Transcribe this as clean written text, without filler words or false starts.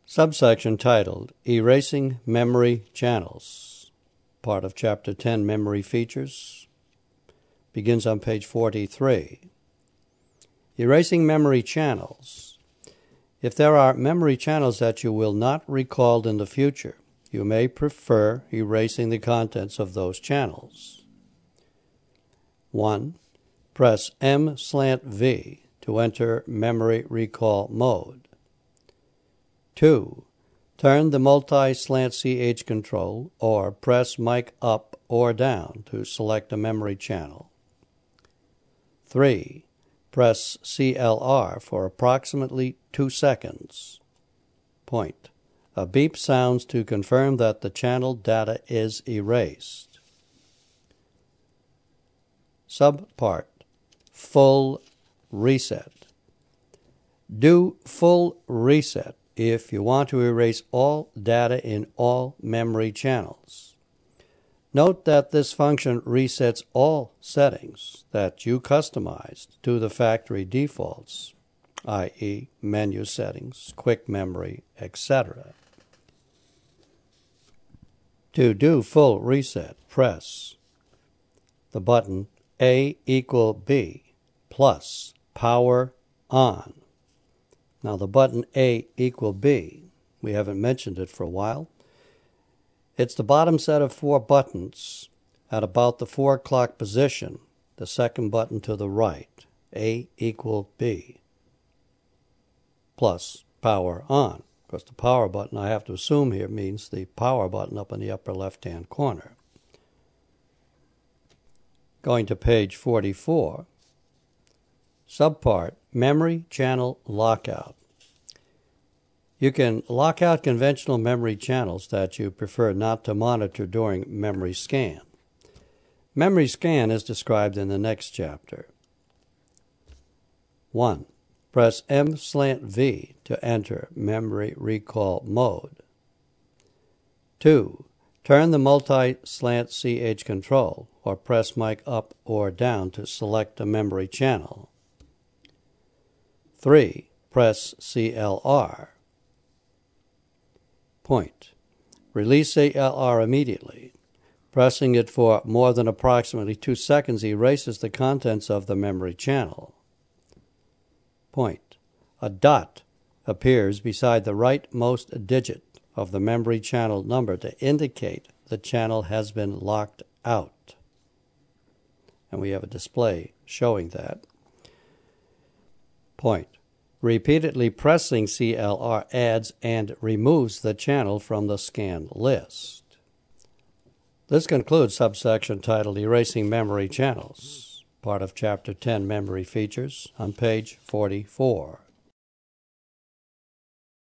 Subsection titled Erasing Memory Channels, part of Chapter 10, Memory Features, begins on page 43. Erasing memory channels. If there are memory channels that you will not recall in the future, you may prefer erasing the contents of those channels. 1. Press M/V to enter memory recall mode. 2. Turn the multi/CH control or press mic up or down to select a memory channel. 3. Press CLR for approximately 2 seconds. Point. A beep sounds to confirm that the channel data is erased. Subpart. Full reset. Do full reset if you want to erase all data in all memory channels. Note that this function resets all settings that you customized to the factory defaults, i.e. menu settings, quick memory, etc. To do full reset, press the button A=B plus power on. Now the button A=B, we haven't mentioned it for a while. It's the bottom set of 4 buttons at about the 4 o'clock position, the second button to the right, A=B, plus power on. Of course, the power button, I have to assume here, means the power button up in the upper left-hand corner. Going to page 44, subpart, Memory Channel Lockout. You can lock out conventional memory channels that you prefer not to monitor during memory scan. Memory scan is described in the next chapter. 1. Press M/V to enter memory recall mode. 2. Turn the multi/CH control or press mic up or down to select a memory channel. 3. Press CLR. Point. Release CLR immediately. Pressing it for more than approximately 2 seconds erases the contents of the memory channel. Point. A dot appears beside the rightmost digit of the memory channel number to indicate the channel has been locked out. And we have a display showing that. Point. Repeatedly pressing CLR adds and removes the channel from the scan list. This concludes subsection titled Erasing Memory Channels, part of Chapter 10, Memory Features, on page 44.